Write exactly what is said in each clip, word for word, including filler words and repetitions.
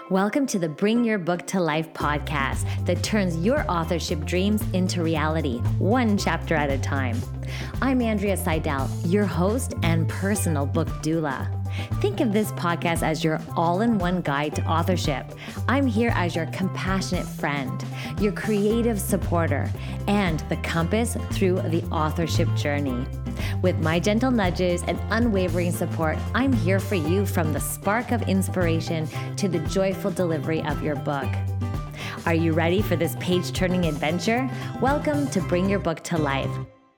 Welcome to the Bring Your Book to Life podcast that turns your authorship dreams into reality, one chapter at a time. I'm Andrea Seidel, your host and personal book doula. Think of this podcast as your all-in-one guide to authorship. I'm here as your compassionate friend, your creative supporter, and the compass through the authorship journey. With my gentle nudges and unwavering support, I'm here for you from the spark of inspiration to the joyful delivery of your book. Are you ready for this page-turning adventure? Welcome to Bring Your Book to Life.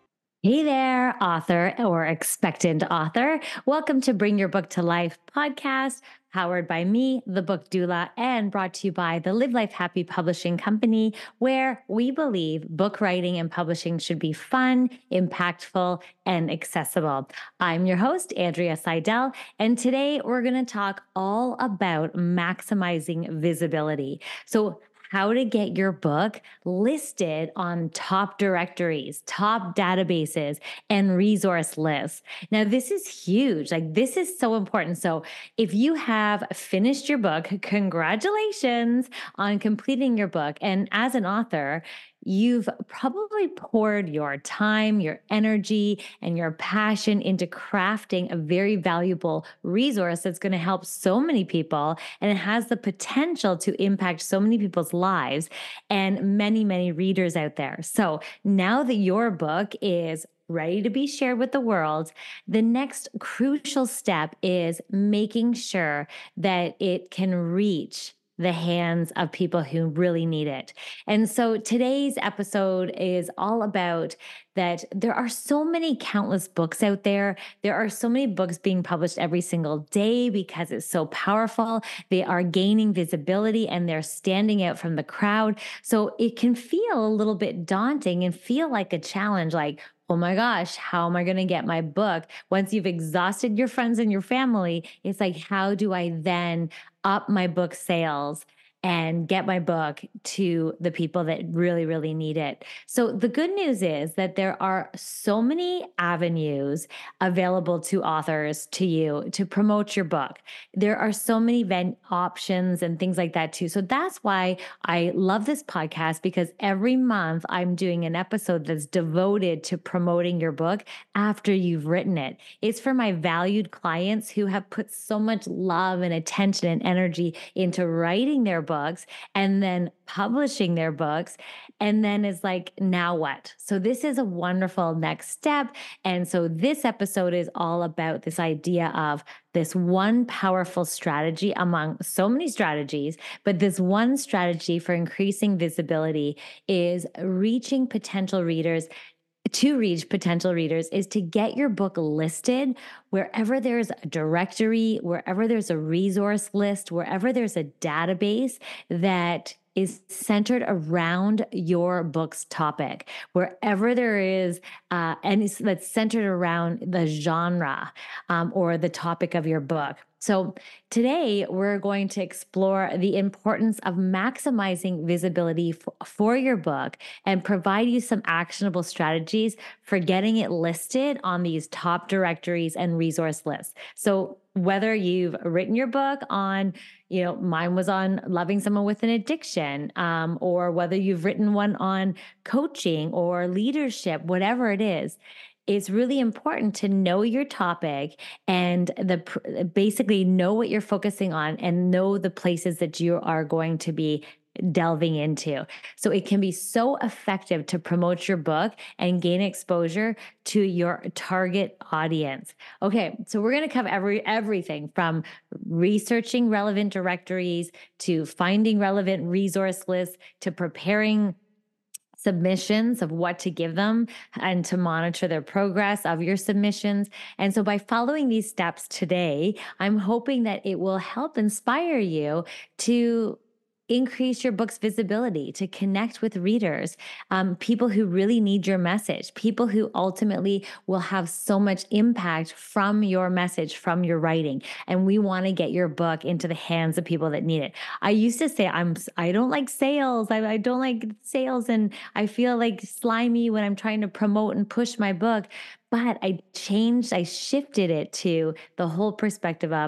Hey there, author or expectant author. Welcome to Bring Your Book to Life podcast, powered by me, the book doula, and brought to you by the Live Life Happy Publishing Company, where we believe book writing and publishing should be fun, impactful, and accessible. I'm your host, Andrea Seidel, and today we're going to talk all about maximizing visibility. So how to get your book listed on top directories, top databases, and resource lists. Now, this is huge. Like, this is so important. So if you have finished your book, congratulations on completing your book. And as an author, you've probably poured your time, your energy, and your passion into crafting a very valuable resource that's going to help so many people, and it has the potential to impact so many people's lives and many, many readers out there. So now that your book is ready to be shared with the world, the next crucial step is making sure that it can reach the hands of people who really need it. And so today's episode is all about that there are so many countless books out there. There are so many books being published every single day because it's so powerful. They are gaining visibility and they're standing out from the crowd. So it can feel a little bit daunting and feel like a challenge, like, oh my gosh, how am I going to get my book? Once you've exhausted your friends and your family, it's like, how do I then up my book sales and get my book to the people that really, really need it? So the good news is that there are so many avenues available to authors, to you, to promote your book. There are so many event options and things like that too. So that's why I love this podcast, because every month I'm doing an episode that's devoted to promoting your book after you've written it. It's for my valued clients who have put so much love and attention and energy into writing their book. books and then publishing their books. And then it's like, now what? So this is a wonderful next step. And so this episode is all about this idea of this one powerful strategy among so many strategies, but this one strategy for increasing visibility is reaching potential readers. To reach potential readers is to get your book listed wherever there's a directory, wherever there's a resource list, wherever there's a database that is centered around your book's topic, wherever there is, uh, and it's, that's centered around the genre um, or the topic of your book. So today we're going to explore the importance of maximizing visibility f- for your book and provide you some actionable strategies for getting it listed on these top directories and resource lists. So whether you've written your book on, you know, mine was on loving someone with an addiction, um, or whether you've written one on coaching or leadership, whatever it is, it's really important to know your topic and the basically know what you're focusing on and know the places that you are going to be delving into. So it can be so effective to promote your book and gain exposure to your target audience. Okay, so we're going to cover every everything from researching relevant directories to finding relevant resource lists to preparing submissions of what to give them and to monitor their progress of your submissions. And so by following these steps today, I'm hoping that it will help inspire you to increase your book's visibility, to connect with readers, um, people who really need your message, people who ultimately will have so much impact from your message, from your writing. And we want to get your book into the hands of people that need it. I used to say, I'm, I don't like sales. I, I don't like sales. And I feel like slimy when I'm trying to promote and push my book. But I changed, I shifted it to the whole perspective of,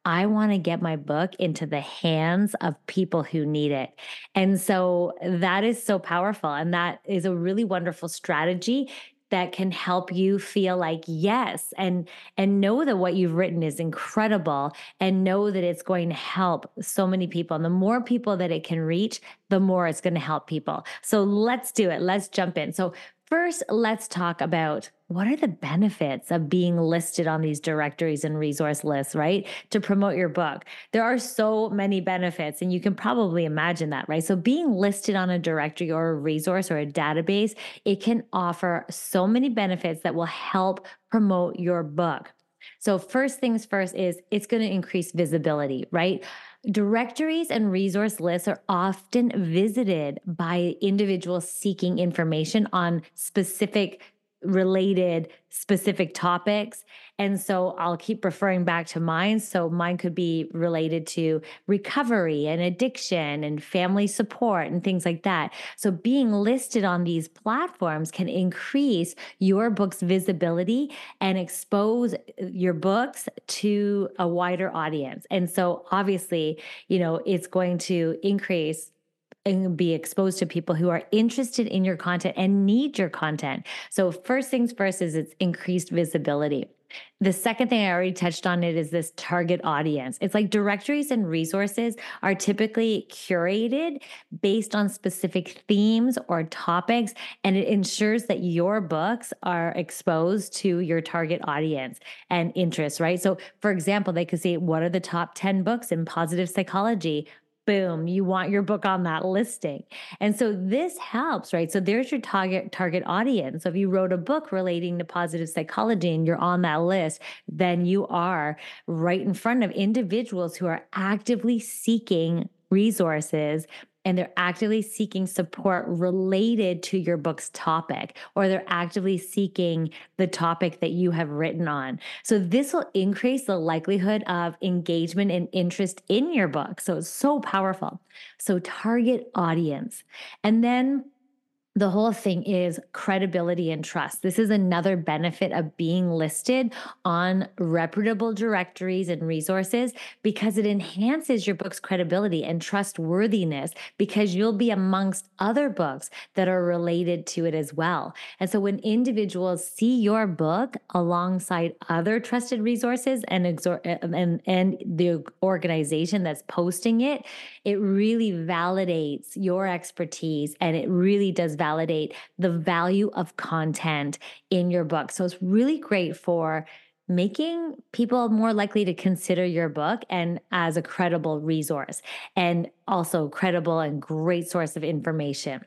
I want to get my book into the hands of people who need it. And so that is so powerful. And that is a really wonderful strategy that can help you feel like yes, and and know that what you've written is incredible, and know that it's going to help so many people. And the more people that it can reach, the more it's going to help people. So let's do it. Let's jump in. So first, let's talk about what are the benefits of being listed on these directories and resource lists, right? To promote your book. There are so many benefits, and you can probably imagine that, right? So being listed on a directory or a resource or a database, it can offer so many benefits that will help promote your book. So first things first is it's going to increase visibility, right? Directories and resource lists are often visited by individuals seeking information on specific related specific topics. And so I'll keep referring back to mine. So mine could be related to recovery and addiction and family support and things like that. So being listed on these platforms can increase your book's visibility and expose your books to a wider audience. And so obviously, you know, it's going to increase and be exposed to people who are interested in your content and need your content. So first things first is it's increased visibility. The second thing I already touched on it is this target audience. It's like directories and resources are typically curated based on specific themes or topics, and it ensures that your books are exposed to your target audience and interests, right? So for example, they could say, what are the top ten books in positive psychology? Boom, you want your book on that listing. And so this helps, right? So there's your target target audience. So if you wrote a book relating to positive psychology and you're on that list, then you are right in front of individuals who are actively seeking resources, and they're actively seeking support related to your book's topic, or they're actively seeking the topic that you have written on. So this will increase the likelihood of engagement and interest in your book. So it's so powerful. So target audience. And then the whole thing is credibility and trust. This is another benefit of being listed on reputable directories and resources, because it enhances your book's credibility and trustworthiness, because you'll be amongst other books that are related to it as well. And so when individuals see your book alongside other trusted resources and exor- and, and the organization that's posting it, it really validates your expertise, and it really does validate validate the value of content in your book. So it's really great for making people more likely to consider your book and as a credible resource, and also credible and great source of information.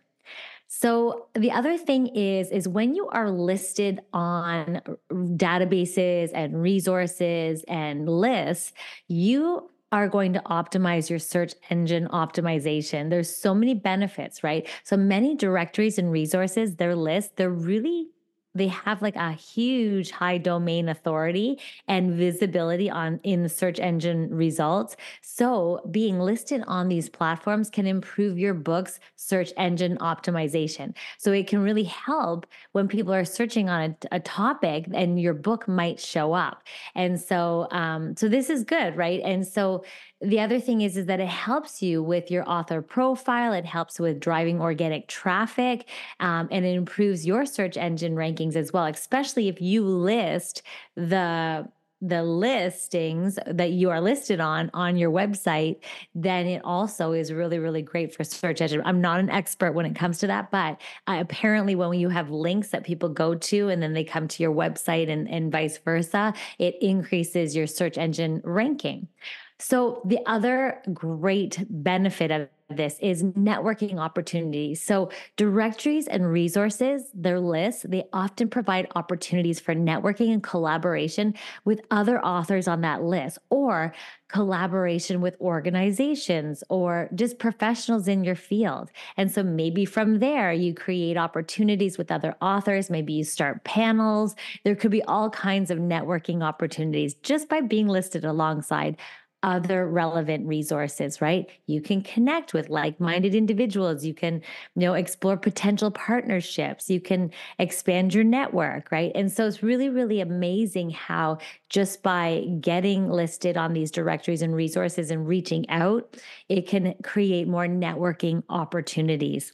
So the other thing is, is when you are listed on databases and resources and lists, you are going to optimize your search engine optimization. There's so many benefits, right? So many directories and resources, their lists, they're really, they have like a huge high domain authority and visibility on in the search engine results. So being listed on these platforms can improve your book's search engine optimization. So it can really help when people are searching on a, a topic, and your book might show up. And so, um, so this is good, right? And so the other thing is, is that it helps you with your author profile. It helps with driving organic traffic, um, and it improves your search engine rankings as well, especially if you list the the listings that you are listed on on your website. Then it also is really, really great for search engine. I'm not an expert when it comes to that, but uh, apparently when you have links that people go to and then they come to your website, and, and vice versa, it increases your search engine ranking. So the other great benefit of this is networking opportunities. So directories and resources, their lists, they often provide opportunities for networking and collaboration with other authors on that list, or collaboration with organizations or just professionals in your field. And so maybe from there, you create opportunities with other authors. Maybe you start panels. There could be all kinds of networking opportunities just by being listed alongside other relevant resources, right? You can connect with like-minded individuals. You can, you know, explore potential partnerships. You can expand your network, right? And so it's really, really amazing how just by getting listed on these directories and resources and reaching out, it can create more networking opportunities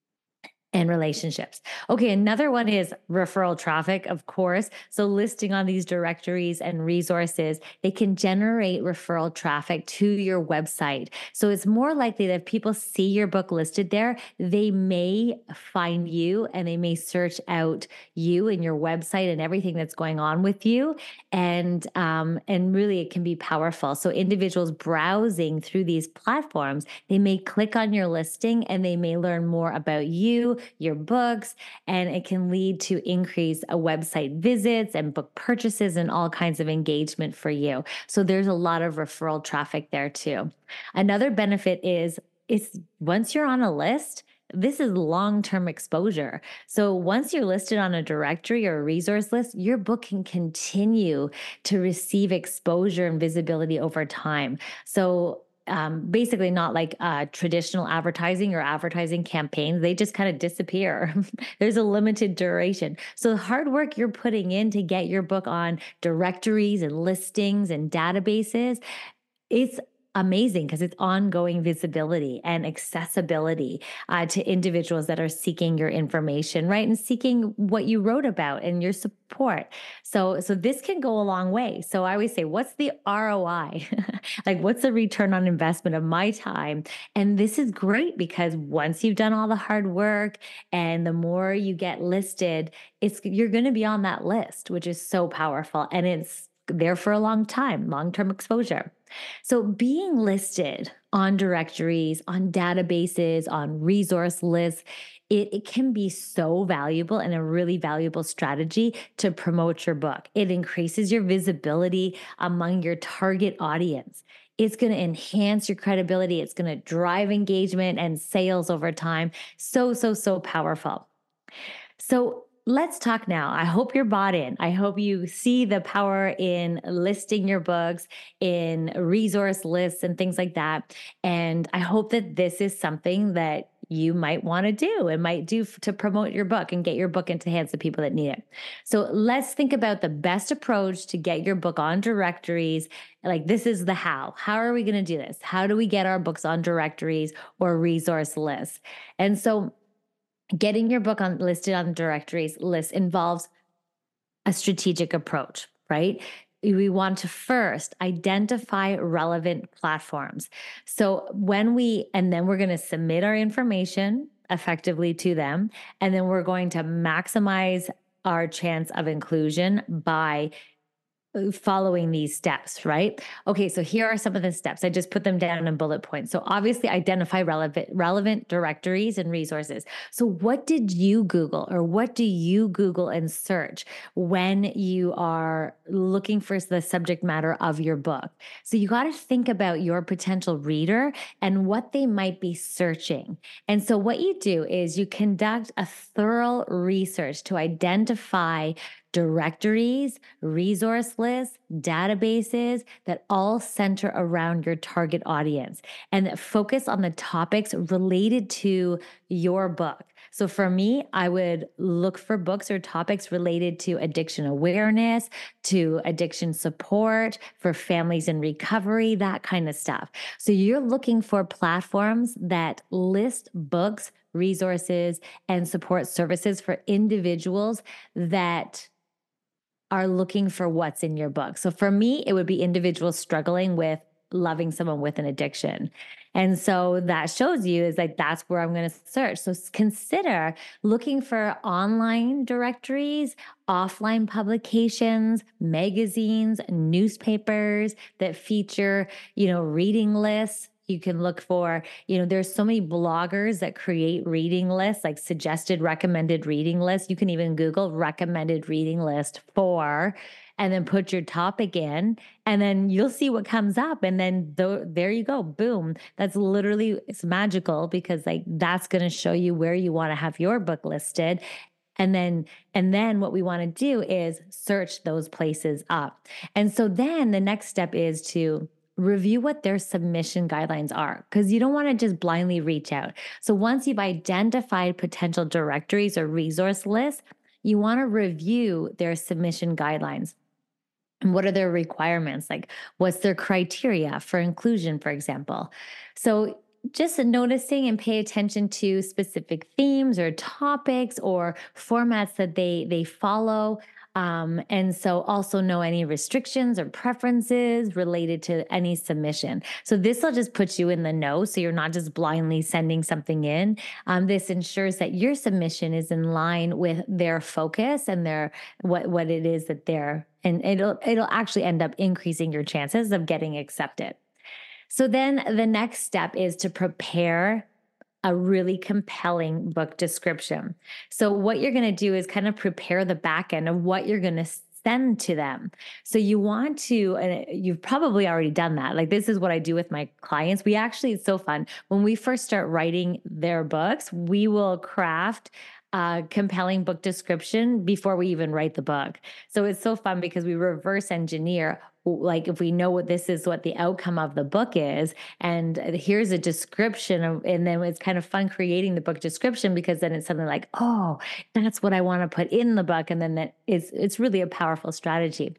and relationships. Okay, another one is referral traffic, of course. So listing on these directories and resources, they can generate referral traffic to your website. So it's more likely that if people see your book listed there, they may find you and they may search out you and your website and everything that's going on with you. And um, and really it can be powerful. So individuals browsing through these platforms, they may click on your listing and they may learn more about you, your books, and it can lead to increased uh, website visits and book purchases and all kinds of engagement for you. So there's a lot of referral traffic there too. Another benefit is it's once you're on a list, this is long-term exposure. So once you're listed on a directory or a resource list, your book can continue to receive exposure and visibility over time. So um, basically not like uh, traditional advertising or advertising campaigns. They just kind of disappear. There's a limited duration. So the hard work you're putting in to get your book on directories and listings and databases, it's amazing because it's ongoing visibility and accessibility uh, to individuals that are seeking your information, right? And seeking what you wrote about and your support. So, so this can go a long way. So I always say, what's the R O I? Like, what's the return on investment of my time? And this is great because once you've done all the hard work and the more you get listed, it's you're going to be on that list, which is so powerful. And it's there for a long time, long-term exposure. So being listed on directories, on databases, on resource lists, it, it can be so valuable and a really valuable strategy to promote your book. It increases your visibility among your target audience. It's going to enhance your credibility. It's going to drive engagement and sales over time. So, so, so powerful. So let's talk now. I hope you're bought in. I hope you see the power in listing your books, in resource lists and things like that. And I hope that this is something that you might want to do and might do to promote your book and get your book into the hands of people that need it. So let's think about the best approach to get your book on directories. Like, this is the how. How are we going to do this? How do we get our books on directories or resource lists? And so getting your book on listed on directories list involves a strategic approach, right? We want to first identify relevant platforms. So when we, and then we're going to submit our information effectively to them, and then we're going to maximize our chance of inclusion by following these steps, right? Okay, so here are some of the steps. I just put them down in bullet points. So obviously identify relevant relevant directories and resources. So what did you Google, or what do you Google and search when you are looking for the subject matter of your book? So you got to think about your potential reader and what they might be searching. And so what you do is you conduct a thorough research to identify directories, resource lists, databases that all center around your target audience and that focus on the topics related to your book. So for me, I would look for books or topics related to addiction awareness, to addiction support, for families in recovery, that kind of stuff. So you're looking for platforms that list books, resources, and support services for individuals that are looking for what's in your book. So for me, it would be individuals struggling with loving someone with an addiction. And so that shows you is like, that's where I'm going to search. So consider looking for online directories, offline publications, magazines, newspapers that feature, you know, reading lists. You can look for, you know, there's so many bloggers that create reading lists, like suggested recommended reading lists. You can even Google recommended reading list for, and then put your topic in, and then you'll see what comes up. And then th- there you go. Boom. That's literally, it's magical because like that's going to show you where you want to have your book listed. And then, and then what we want to do is search those places up. And so then the next step is to review what their submission guidelines are, because you don't want to just blindly reach out. So once you've identified potential directories or resource lists, you want to review their submission guidelines. And what are their requirements? Like, what's their criteria for inclusion, for example? So just noticing and pay attention to specific themes or topics or formats that they they follow. Um, and so also know any restrictions or preferences related to any submission. So this will just put you in the know. So you're not just blindly sending something in. Um, this ensures that your submission is in line with their focus and their what what it is that they're, and it'll it'll actually end up increasing your chances of getting accepted. So then the next step is to prepare a really compelling book description. So what you're going to do is kind of prepare the back end of what you're going to send to them. So you want to, and you've probably already done that. Like, this is what I do with my clients. We actually, it's so fun. When we first start writing their books, we will craft a compelling book description before we even write the book. So it's so fun because we reverse engineer, like, if we know what this is, what the outcome of the book is, and here's a description of, and then it's kind of fun creating the book description, because then it's something like, oh, that's what I want to put in the book. And then that is, it's really a powerful strategy.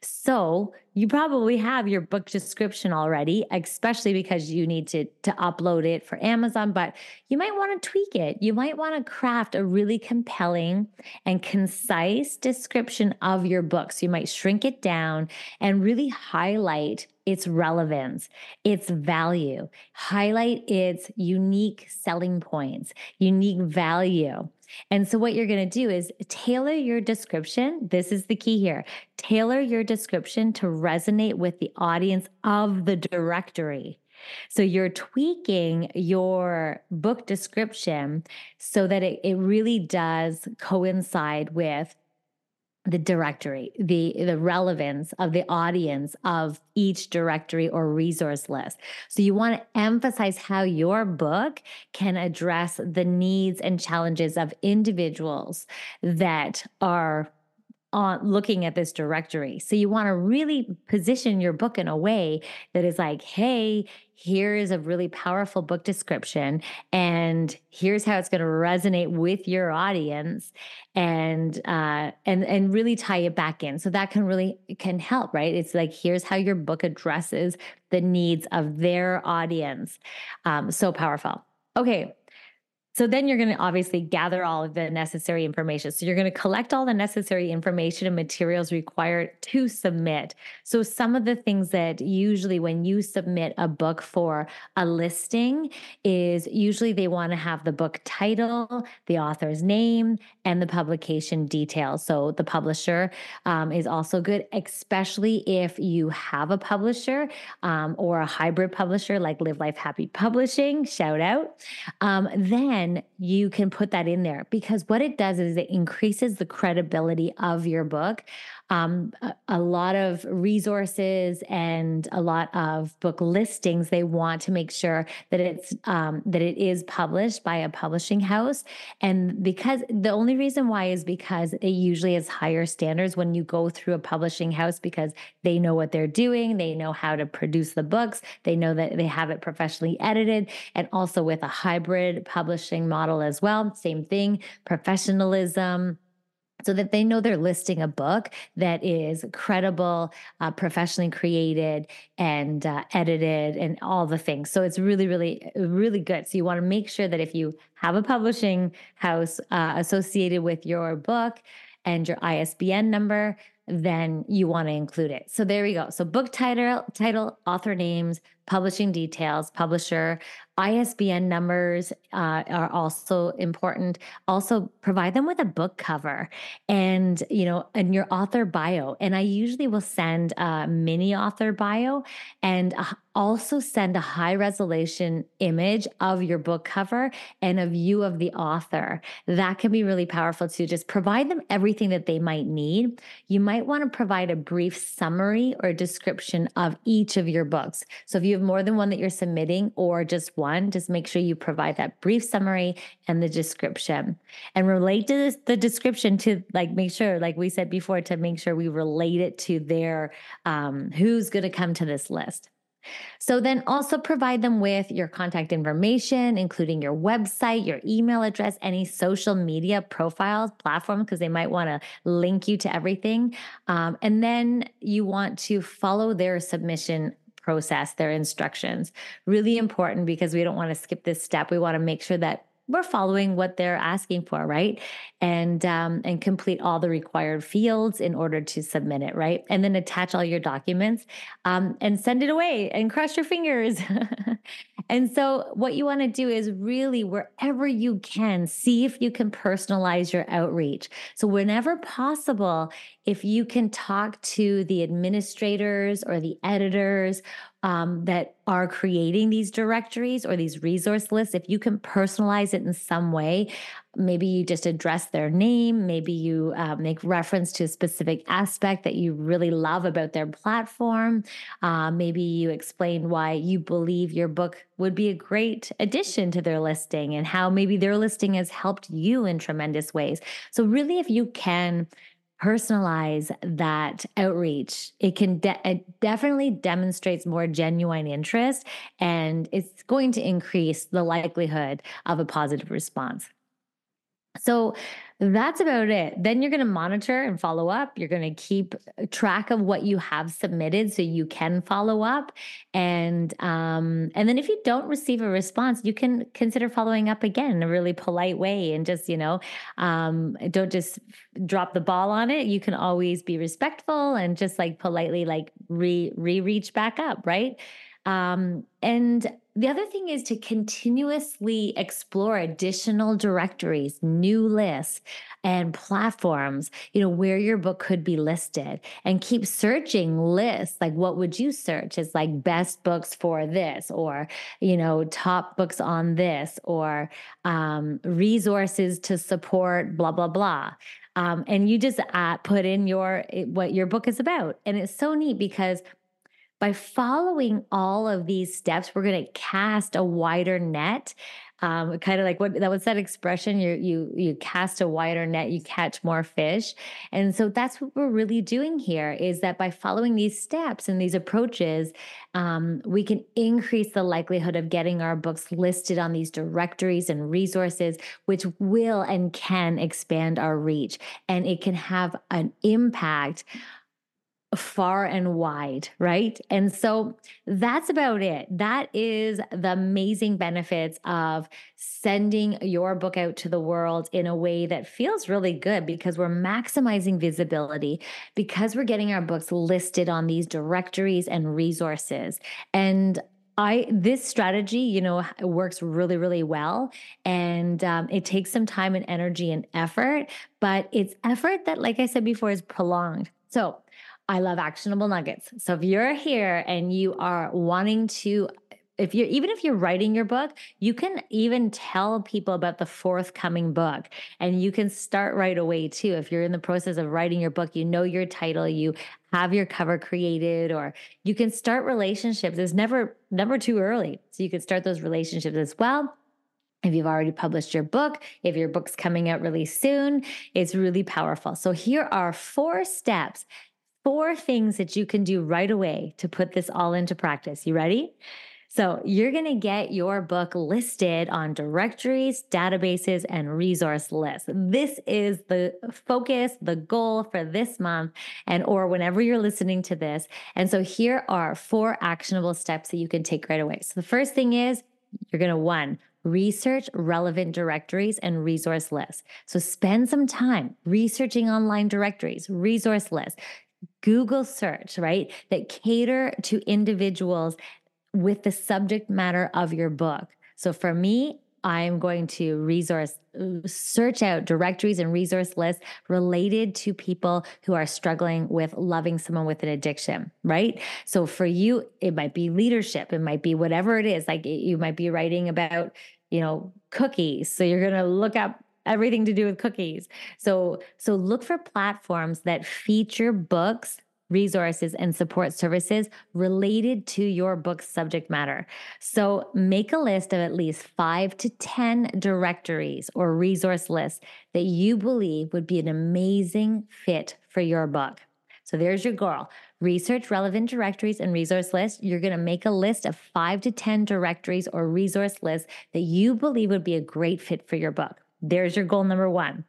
So you probably have your book description already, especially because you need to, to upload it for Amazon, but you might want to tweak it. You might want to craft a really compelling and concise description of your book. So you might shrink it down and really highlight its relevance, its value, highlight its unique selling points, unique value. And so what you're going to do is tailor your description. This is the key here. Tailor your description to resonate with the audience of the directory. So you're tweaking your book description so that it, it really does coincide with the directory, the, the relevance of the audience of each directory or resource list. So you want to emphasize how your book can address the needs and challenges of individuals that are on looking at this directory. So you want to really position your book in a way that is like, hey, here is a really powerful book description, and here's how it's going to resonate with your audience, and uh, and and really tie it back in. So that can really can help, right? It's like, here's how your book addresses the needs of their audience. Um, so powerful. Okay. So then you're going to obviously gather all of the necessary information. So you're going to collect all the necessary information and materials required to submit. So some of the things that usually when you submit a book for a listing is usually they want to have the book title, the author's name, and the publication details. So the publisher um, is also good, especially if you have a publisher um, or a hybrid publisher like Live Life Happy Publishing, shout out. Um, then you can put that in there, because what it does is it increases the credibility of your book. Um, a, a lot of resources and a lot of book listings, they want to make sure that it's um, that it is published by a publishing house. And because the only reason why is because it usually has higher standards when you go through a publishing house, because they know what they're doing. They know how to produce the books. They know that they have it professionally edited, and also with a hybrid publishing model as well. Same thing, professionalism, so that they know they're listing a book that is credible, uh, professionally created, and uh, edited, and all the things. So it's really, really, really good. So you want to make sure that if you have a publishing house uh, associated with your book and your I S B N number, then you want to include it. So there we go. So book title, title, author names, publishing details, publisher, I S B N numbers uh, are also important. Also provide them with a book cover and, you know, and your author bio. And I usually will send a mini author bio, and also send a high resolution image of your book cover and a view of the author. That can be really powerful too. Just provide them everything that they might need. You might want to provide a brief summary or description of each of your books. So if you have more than one that you're submitting, or just one, just make sure you provide that brief summary and the description, and relate to this, the description to, like, make sure, like we said before, to make sure we relate it to their, um, who's going to come to this list. So then also provide them with your contact information, including your website, your email address, any social media profiles, platforms, because they might want to link you to everything. Um, and then you want to follow their submission process, their instructions. Really important because we don't want to skip this step. We want to make sure that we're following what they're asking for, right? And um, and complete all the required fields in order to submit it, right? And then attach all your documents um, and send it away and cross your fingers. And so what you want to do is really, wherever you can, see if you can personalize your outreach. So whenever possible, if you can talk to the administrators or the editors um, that are creating these directories or these resource lists, if you can personalize it in some way, maybe you just address their name, maybe you uh, make reference to a specific aspect that you really love about their platform. Uh, maybe you explain why you believe your book would be a great addition to their listing and how maybe their listing has helped you in tremendous ways. So really, if you can personalize that outreach, it can de- it definitely demonstrates more genuine interest, and it's going to increase the likelihood of a positive response. So that's about it. Then you're going to monitor and follow up. You're going to keep track of what you have submitted so you can follow up. And um, and then if you don't receive a response, you can consider following up again in a really polite way and just, you know, um, don't just drop the ball on it. You can always be respectful and just like politely like re re reach back up, right? Um, and the other thing is to continuously explore additional directories, new lists, and platforms, you know, where your book could be listed, and keep searching lists. Like, what would you search? It's like best books for this, or, you know, top books on this, or um, resources to support blah, blah, blah. Um, and you just uh, put in your, what your book is about. And it's so neat because by following all of these steps, we're going to cast a wider net. Um, kind of like what that was that expression, you you you cast a wider net, you catch more fish. And so that's what we're really doing here, is that by following these steps and these approaches, um, we can increase the likelihood of getting our books listed on these directories and resources, which will and can expand our reach. And it can have an impact far and wide, right? And so that's about it. That is the amazing benefits of sending your book out to the world in a way that feels really good, because we're maximizing visibility, because we're getting our books listed on these directories and resources. And I this strategy, you know, works really, really well, and um, it takes some time and energy and effort, but it's effort that, like I said before, is prolonged. So I love actionable nuggets. So if you're here and you are wanting to, if you're, even if you're writing your book, you can even tell people about the forthcoming book, and you can start right away too. If you're in the process of writing your book, you know your title, you have your cover created, or you can start relationships. It's never, never too early. So you can start those relationships as well. If you've already published your book, if your book's coming out really soon, it's really powerful. So here are four steps. Four things that you can do right away to put this all into practice. You ready? So you're going to get your book listed on directories, databases, and resource lists. This is the focus, the goal for this month, and or whenever you're listening to this. And so here are four actionable steps that you can take right away. So the first thing is you're going to, one, research relevant directories and resource lists. So spend some time researching online directories, resource lists. Google search, right, that cater to individuals with the subject matter of your book. So for me, I'm going to resource search out directories and resource lists related to people who are struggling with loving someone with an addiction, right? So for you, it might be leadership, it might be whatever it is. Like you might be writing about, you know, cookies. So you're going to look up everything to do with cookies. So, so look for platforms that feature books, resources, and support services related to your book's subject matter. So make a list of at least five to ten directories or resource lists that you believe would be an amazing fit for your book. So there's your goal. research relevant directories and resource lists. You're going to make a list of five to ten directories or resource lists that you believe would be a great fit for your book. There's your goal number one.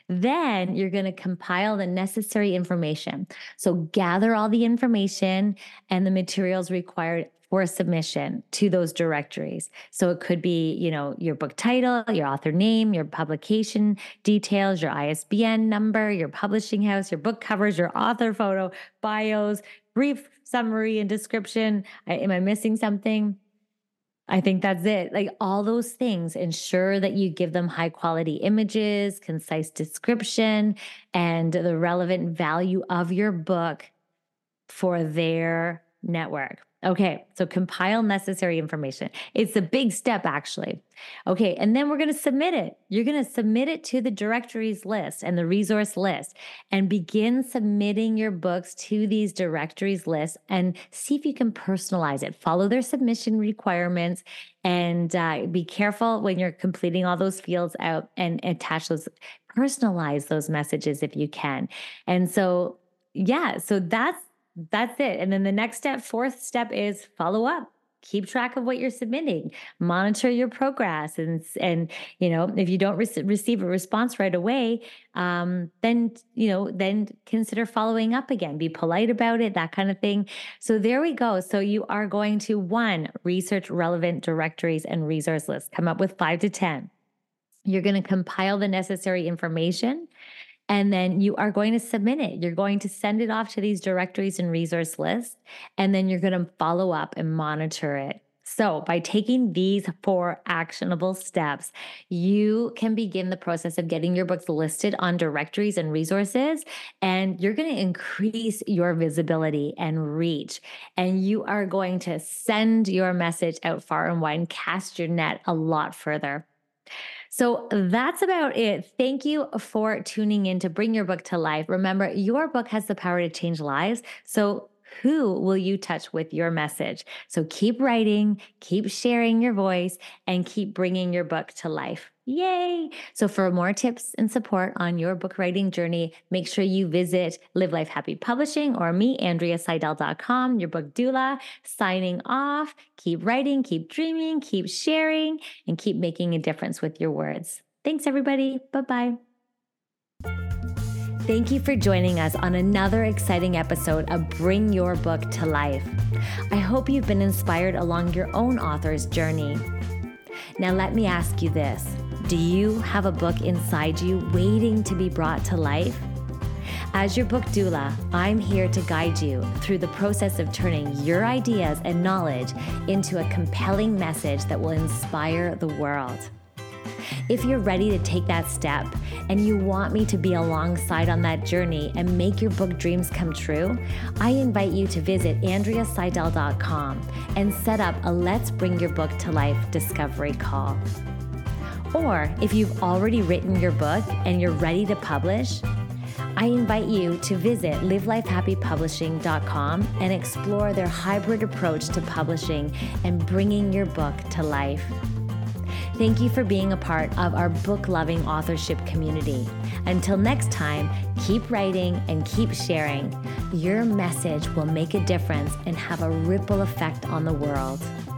Then you're going to compile the necessary information. So gather all the information and the materials required for submission to those directories. So it could be, you know, your book title, your author name, your publication details, your I S B N number, your publishing house, your book covers, your author photo, bios, brief summary and description. I, am I missing something? I think that's it. Like all those things, ensure that you give them high quality images, concise description, and the relevant value of your book for their network. Okay, so compile necessary information. It's a big step, actually. Okay, and then we're going to submit it. You're going to submit it to the directories list and the resource list and begin submitting your books to these directories lists and see if you can personalize it. Follow their submission requirements and uh, be careful when you're completing all those fields out and attach those, personalize those messages if you can. And so, yeah, so that's That's it. And then the next step, fourth step is follow up. Keep track of what you're submitting, monitor your progress. And, and you know, if you don't re- receive a response right away, um, then, you know, then consider following up again. Be polite about it, that kind of thing. So there we go. So you are going to, one, research relevant directories and resource lists. Come up with five to ten. You're going to compile the necessary information. And then you are going to submit it. You're going to send it off to these directories and resource lists, and then you're going to follow up and monitor it. So by taking these four actionable steps, you can begin the process of getting your books listed on directories and resources, and you're going to increase your visibility and reach. And you are going to send your message out far and wide and cast your net a lot further. So that's about it. Thank you for tuning in to Bring Your Book to Life. Remember, your book has the power to change lives. So who will you touch with your message? So keep writing, keep sharing your voice, and keep bringing your book to life. Yay! So for more tips and support on your book writing journey, make sure you visit Live Life Happy Publishing or me, Andrea Seidel dot com, your book doula. Signing off. Keep writing, keep dreaming, keep sharing, and keep making a difference with your words. Thanks, everybody. Bye-bye. Thank you for joining us on another exciting episode of Bring Your Book to Life. I hope you've been inspired along your own author's journey. Now let me ask you this. Do you have a book inside you waiting to be brought to life? As your book doula, I'm here to guide you through the process of turning your ideas and knowledge into a compelling message that will inspire the world. If you're ready to take that step and you want me to be alongside on that journey and make your book dreams come true, I invite you to visit Andrea Seidel dot com and set up a Let's Bring Your Book to Life discovery call. Or if you've already written your book and you're ready to publish, I invite you to visit Live Life Happy Publishing dot com and explore their hybrid approach to publishing and bringing your book to life. Thank you for being a part of our book-loving authorship community. Until next time, keep writing and keep sharing. Your message will make a difference and have a ripple effect on the world.